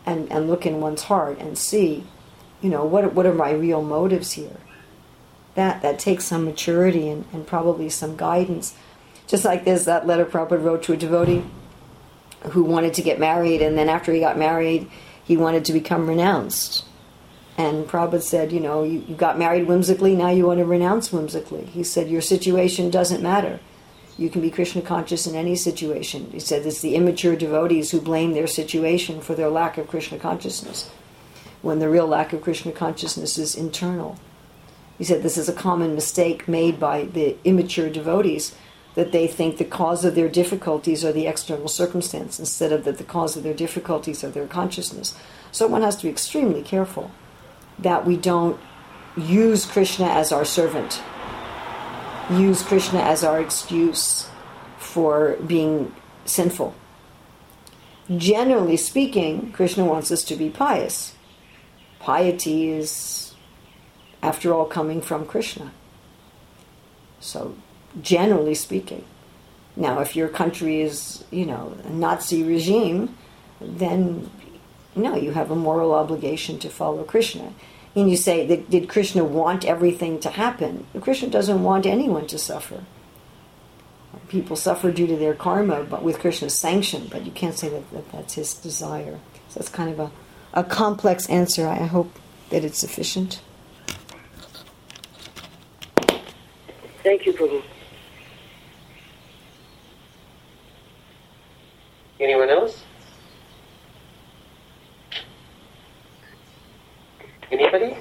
and, and look in one's heart and see, you know, what what are my real motives here? That that takes some maturity and, and probably some guidance. Just like there's that letter Prabhupada wrote to a devotee who wanted to get married, and then after he got married, he wanted to become renounced. And Prabhupada said, you know, you, you got married whimsically, now you want to renounce whimsically. He said, your situation doesn't matter. You can be Krishna conscious in any situation. He said it's the immature devotees who blame their situation for their lack of Krishna consciousness, when the real lack of Krishna consciousness is internal. He said this is a common mistake made by the immature devotees, that they think the cause of their difficulties are the external circumstance, instead of that the cause of their difficulties are their consciousness. So one has to be extremely careful that we don't use Krishna as our servant, use Krishna as our excuse for being sinful. Generally speaking, Krishna wants us to be pious. Piety is, after all, coming from Krishna. So, generally speaking. Now, if your country is, you know, a Nazi regime, then, no, you have a moral obligation to follow Krishna. And you say, did Krishna want everything to happen? Krishna doesn't want anyone to suffer. People suffer due to their karma, but with Krishna's sanction, but you can't say that, that that's his desire. So it's kind of a, a complex answer. I hope that it's sufficient. Thank you, Prabhu. Anyone else? Anybody?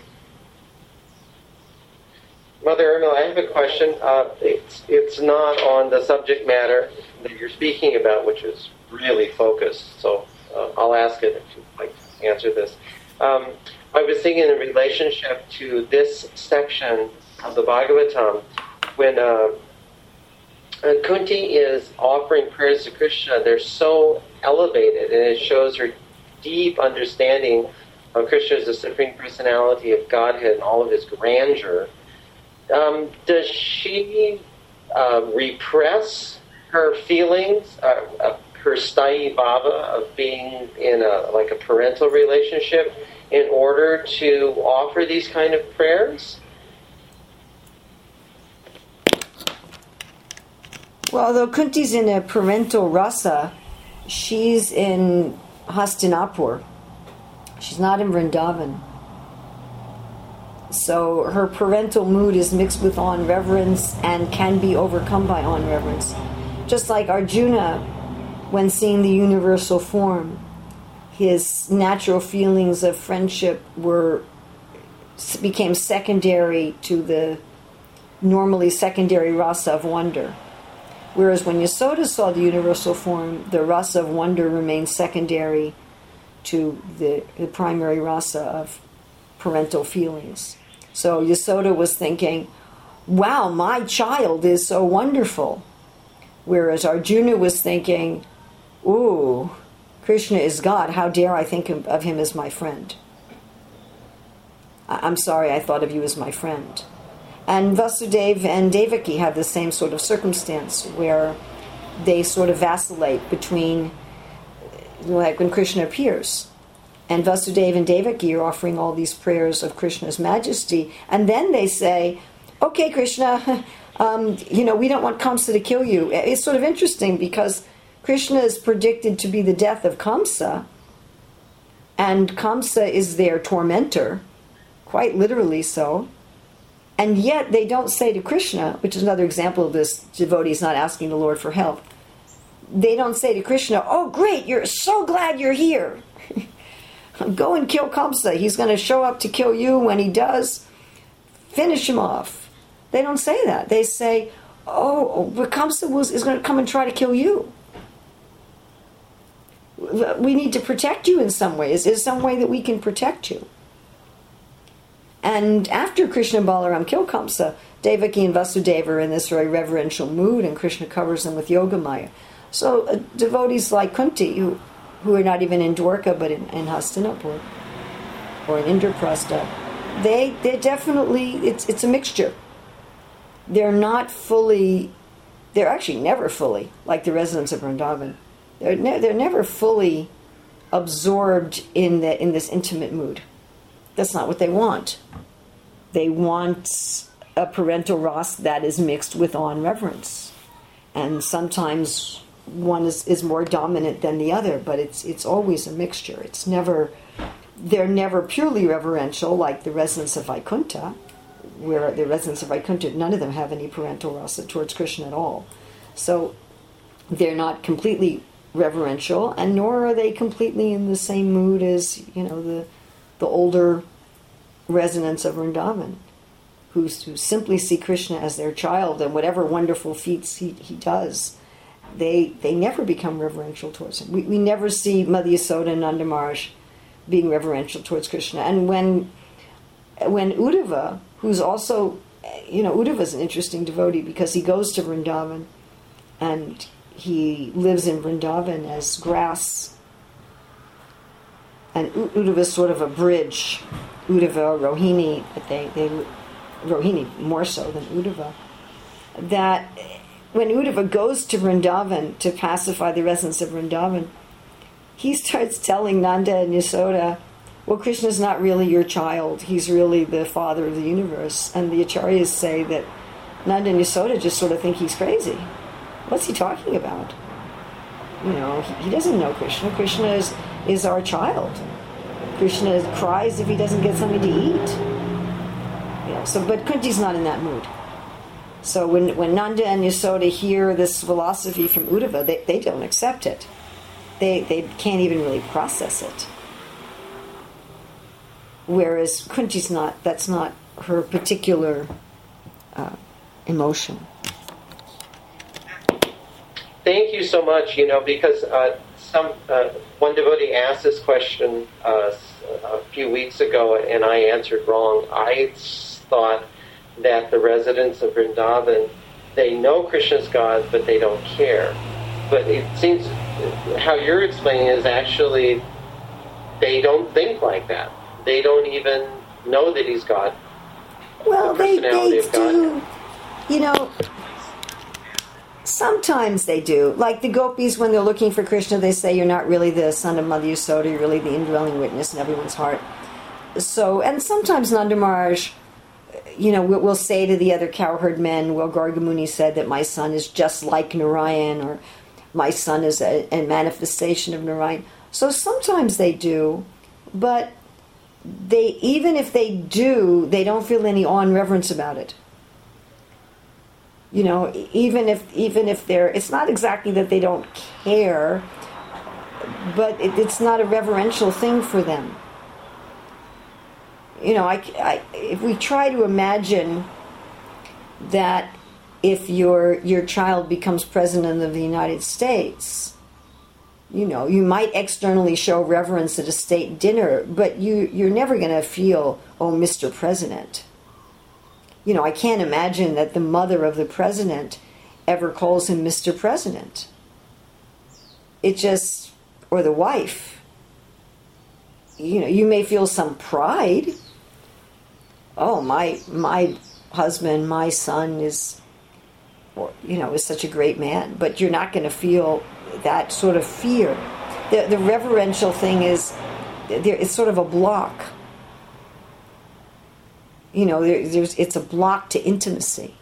Mother Irma, I have a question. Uh, it's, it's not on the subject matter that you're speaking about, which is really focused, so uh, I'll ask it if you'd like to answer this. Um, I was thinking in relationship to this section of the Bhagavatam, when uh, Kunti is offering prayers to Krishna, they're so elevated, and it shows her deep understanding of Krishna as the Supreme Personality of Godhead and all of his grandeur. Um, does she uh, repress her feelings, uh, uh, her sthayi bhava of being in a like a parental relationship, in order to offer these kind of prayers? Well, although Kunti's in a parental rasa, she's in Hastinapur. She's not in Vrindavan. So her parental mood is mixed with on-reverence and can be overcome by on-reverence. Just like Arjuna, when seeing the universal form, his natural feelings of friendship were became secondary to the normally secondary rasa of wonder. Whereas when Yasoda saw the universal form, the rasa of wonder remained secondary to the, the primary rasa of parental feelings. So Yasoda was thinking, wow, my child is so wonderful. Whereas Arjuna was thinking, ooh, Krishna is God. How dare I think of him as my friend? I'm sorry, I thought of you as my friend. And Vasudeva and Devaki have the same sort of circumstance where they sort of vacillate between, like when Krishna appears. And Vasudeva and Devaki are offering all these prayers of Krishna's majesty. And then they say, okay, Krishna, um, you know, we don't want Kamsa to kill you. It's sort of interesting because Krishna is predicted to be the death of Kamsa. And Kamsa is their tormentor, quite literally so. And yet they don't say to Krishna, which is another example of this devotee is not asking the Lord for help. They don't say to Krishna, oh great, you're so glad you're here. Go and kill Kamsa. He's going to show up to kill you. When he does, finish him off. They don't say that. They say, oh, but Kamsa was, is going to come and try to kill you. We need to protect you in some ways. Is some way that we can protect you. And after Krishna and Balaram kill Kamsa, Devaki and Vasudeva are in this very reverential mood, and Krishna covers them with Yogamaya. So uh, devotees like Kunti, who, who are not even in Dwarka, but in, in Hastinapur, or in Indraprastha, they, they definitely, it's, it's a mixture. They're not fully, they're actually never fully, like the residents of Vrindavan. They're, ne- they're never fully absorbed in the in this intimate mood. That's not what they want. They want a parental rasa that is mixed with awe and reverence. And sometimes one is, is more dominant than the other, but it's it's always a mixture. It's never they're never purely reverential like the residents of Vaikuntha, where the residents of Vaikuntha, none of them have any parental rasa towards Krishna at all. So they're not completely reverential, and nor are they completely in the same mood as, you know, the the older residents of Vrindavan, who, who simply see Krishna as their child, and whatever wonderful feats he, he does, they they never become reverential towards him. We, we never see Mother Yasoda and Nanda Maharaj being reverential towards Krishna. And when when Uddhava, who's also, you know, Uddhava's an interesting devotee because he goes to Vrindavan and he lives in Vrindavan as grass. And Uddhava is sort of a bridge. Uddhava, Rohini, but they, they Rohini more so than Uddhava. That when Uddhava goes to Vrindavan to pacify the residents of Vrindavan, he starts telling Nanda and Yasoda, well, Krishna's not really your child. He's really the father of the universe. And the Acharyas say that Nanda and Yasoda just sort of think he's crazy. What's he talking about? You know, he, he doesn't know Krishna. Krishna is, is our child. Krishna cries if he doesn't get something to eat. You know, so, but Kunti's not in that mood. So when, when Nanda and Yasoda hear this philosophy from Uddhava, they, they don't accept it. They, they can't even really process it. Whereas Kunti's not, that's not her particular uh, emotion. Thank you so much, you know, because uh, some uh, one devotee asked this question uh, a few weeks ago, and I answered wrong. I thought that the residents of Vrindavan, they know Krishna's God, but they don't care. But it seems how you're explaining is actually they don't think like that. They don't even know that he's God. Well, the they, personality they of God. do, you know, sometimes they do. Like the gopis, when they're looking for Krishna, they say, you're not really the son of Mother Yasoda, you're really the indwelling witness in everyone's heart. So, and sometimes Nanda Maharaj, you know, will, will say to the other cowherd men, well, Gargamuni said that my son is just like Narayan, or my son is a, a manifestation of Narayan. So sometimes they do, but they, even if they do, they don't feel any awe and reverence about it. You know, even if even if they're, it's not exactly that they don't care, but it, it's not a reverential thing for them. You know, I, I, if we try to imagine that if your your child becomes president of the United States, you know, you might externally show reverence at a state dinner, but you, you're never going to feel, oh, Mister President. You know, I can't imagine that the mother of the president ever calls him Mister President. It just, or the wife. You know, you may feel some pride. Oh, my my husband, my son is, or, you know, is such a great man. But you're not going to feel that sort of fear. The, the reverential thing is, there, it's sort of a block. You know, there, there's it's a block to intimacy.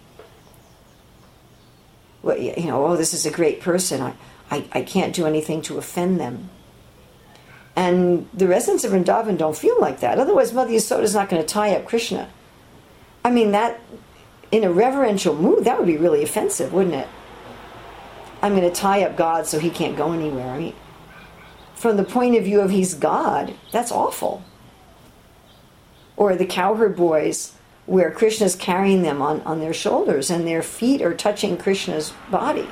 Well, you know, oh, this is a great person. I, I, I can't do anything to offend them. And the residents of Vrindavan don't feel like that. Otherwise, Mother Yasoda is not going to tie up Krishna. I mean, that, in a reverential mood, that would be really offensive, wouldn't it? I'm going to tie up God so he can't go anywhere. I mean, from the point of view of he's God, that's awful. Or the cowherd boys, where Krishna's carrying them on, on their shoulders and their feet are touching Krishna's body.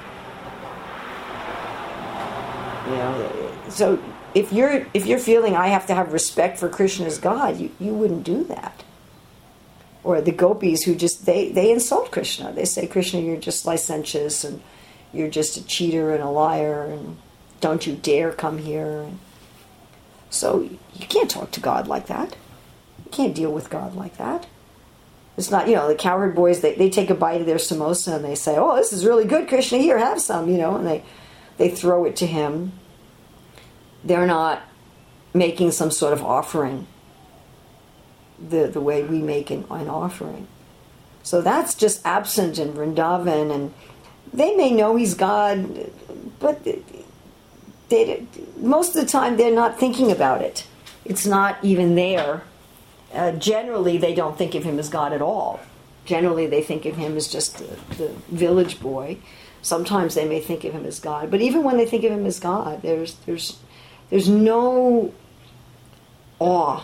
You know, so if you're if you're feeling I have to have respect for Krishna's God, you, you wouldn't do that. Or the gopis who just they, they insult Krishna. They say, Krishna, you're just licentious and you're just a cheater and a liar and don't you dare come here. So you can't talk to God like that. You can't deal with God like that. It's not, you know, the cowherd boys, they, they take a bite of their samosa and they say, oh, this is really good, Krishna, here, have some, you know, and they, they throw it to him. They're not making some sort of offering the, the way we make an, an offering. So that's just absent in Vrindavan, and they may know he's God, but they, most of the time they're not thinking about it. It's not even there. Uh, generally, they don't think of him as God at all. Generally, they think of him as just the, the village boy. Sometimes they may think of him as God, but even when they think of him as God, there's there's there's no awe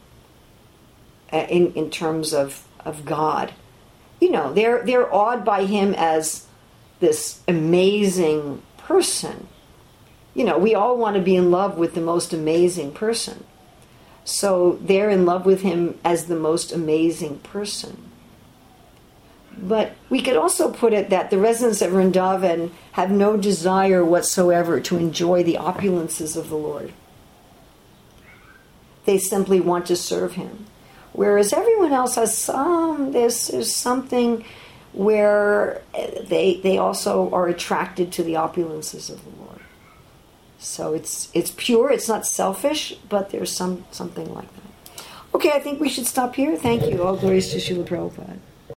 in in terms of, of God. You know, they're they're awed by him as this amazing person. You know, we all want to be in love with the most amazing person. So they're in love with him as the most amazing person. But we could also put it that the residents of Vrindavan have no desire whatsoever to enjoy the opulences of the Lord. They simply want to serve him. Whereas everyone else has some, there's, there's something where they they also are attracted to the opulences of the Lord. So it's it's pure, it's not selfish, but there's some something like that. Okay, I think we should stop here. Thank you. All glories to Srila Prabhupada.